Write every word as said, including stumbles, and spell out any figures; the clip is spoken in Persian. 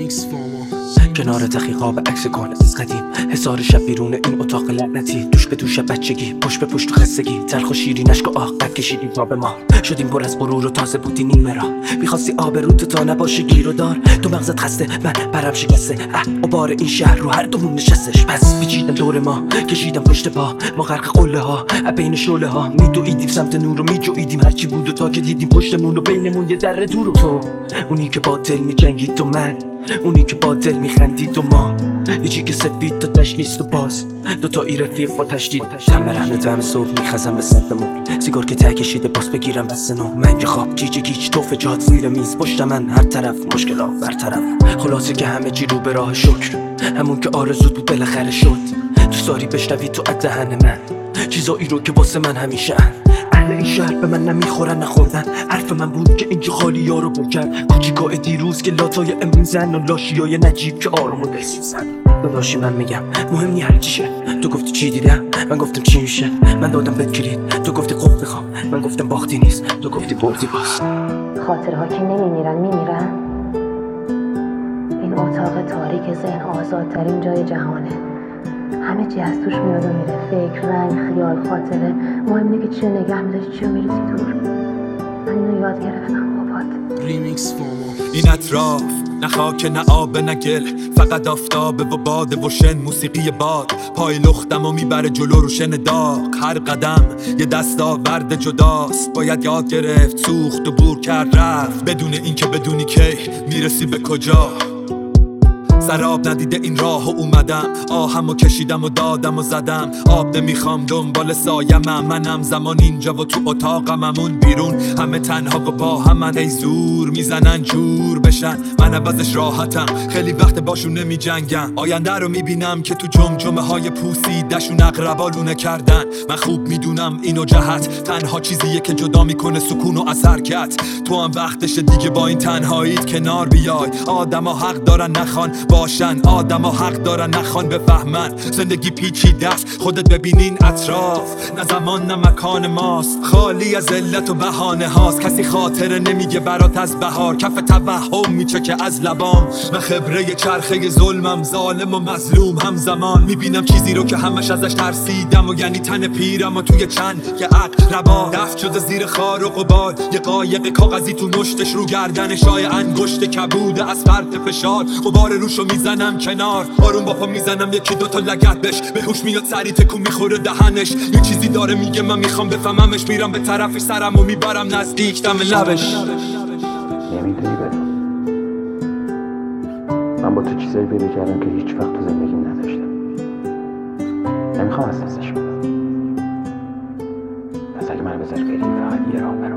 ریمیکس فاما کنار تخیقاب عکس کهنه از قدیم، هزار شب بیرون این اتاق لعنتی، دوش به دوش بچگی، پشت به پشت و خستگی، تلخ و شیرین اشک و آه قد کشیدیم تا به ما شدیم پر از غرور و تازه بودی نیمه را میخواستی آبروت تا نباشه گیر و دار، تو مغزت خسته من پرم شکسته، اه عبار این شهر رو هر دومون نشستش، پس پیچیدم دور ما کشیدم پشت پا ما غرق قله ها بین شعله ها میدویدیم سمت نور و میجویدیم هرچی بود و تا که دیدیم پشتمون و بینمون یه در دور و تو اونی که با دل میجنگید و من اونی که با دل میخندید و ما یکی که سفید تا تش نیست و باز دوتایی رفیق با تشدید دم رهن دم صبح میخزم به سطمون سیگار که ته کشیده باز بگیرم بس نو من که خواب گیج گیج توف جات زیر میز پشت من هر طرف مشکلات برطرف خلاصه که همه چی رو به راه شکر همون که آرزوت بود بالاخره شد دوست داری بشنوی تو از دهن من چیزایی رو که واسه من همیشه ان اهل این شهر به من نمیخورن نخوردن حرف من بود که اینجا خالی یارو پر کرد کوچیکای دیروز که لاتای امروزن و لاشیای نجیب که آروم و دلسوزن داداشی من میگم مهم نی هر چیشه تو گفتی چی دیدم من گفتم چی میشه من دادم بهت کلید تو گفتی قفل بخوام من گفتم باختی نیست تو گفتی بردی باز خاطرها که نمیمیرن میمیرن این اتاق تاریک ذهن آزادترین جای جهانه همه چی از توش میاد و میره فکر رنگ خیال خاطره مهم اینه که چی رو نگه میداری چی رو میریزی دور من اینو یاد گرفتم بابات ریمیکس فاما این اطراف نه خاک نه آب نه گل فقط آفتابه و باد و شن موسیقی باد پای لختم و میبره جلو رو شن داغ هر قدم یه دستاورد جداست باید یاد گرفت سوخت و بور کرد رفت بدون اینکه بدونی کی میرسی به کجا سراب ندیده این راه و اومدم آهم و کشیدم و دادم و زدم آب نمیخوام دنبال سایمم منم زمان اینجا و تو اتاقم همون بیرون همه تنها و با همن ای زور میزنن جور بشن من عوضش راحتم خیلی وقت باشون نمی جنگم آینده رو میبینم که تو جمجمه های پوسیدشون اقربالونه کردن من خوب میدونم اینو جهت تنها چیزیه که جدا میکنه سکون و اثرکت تو هم وقتشه دیگه با این تنهاییت کنار بیای آدم ها حق دارن نخوان باشن آدم ها حق دارن نخوان بفهمن زندگی پیچیده است خودت ببینین اطراف نه زمان نه مکان ماست خالی از علت و بهانه هاست کسی خاطره نمیگه برات از بهار کف توهم میچکه از لبام من خبره چرخه ظلمم ظالم و مظلوم همزمان میبینم چیزی رو که همش ازش ترسیدم و یعنی تن پیرم و توی چند یه عقربا دفت شده زیر خار و غبار یه قایق کاغذی تو مشتش رو گردن شای انگشت کبوده از فرط فشار غبار روشو میزنم کنار آروم با پا میزنم یکی دوتا لگد بش به هوش میاد سری تکون میخوره دهنش یه چیزی داره میگه من میخوام بفهممش میرم به طرفش سرم و میبرم نزدیک دم لبش نمیدونی بدون من با تو چیزایی پیدا کردم که هیچ وقت تو زندگیم نداشتم نمیخوام از دستش بدم پس اگه من بذار بریم فقط یه راه برم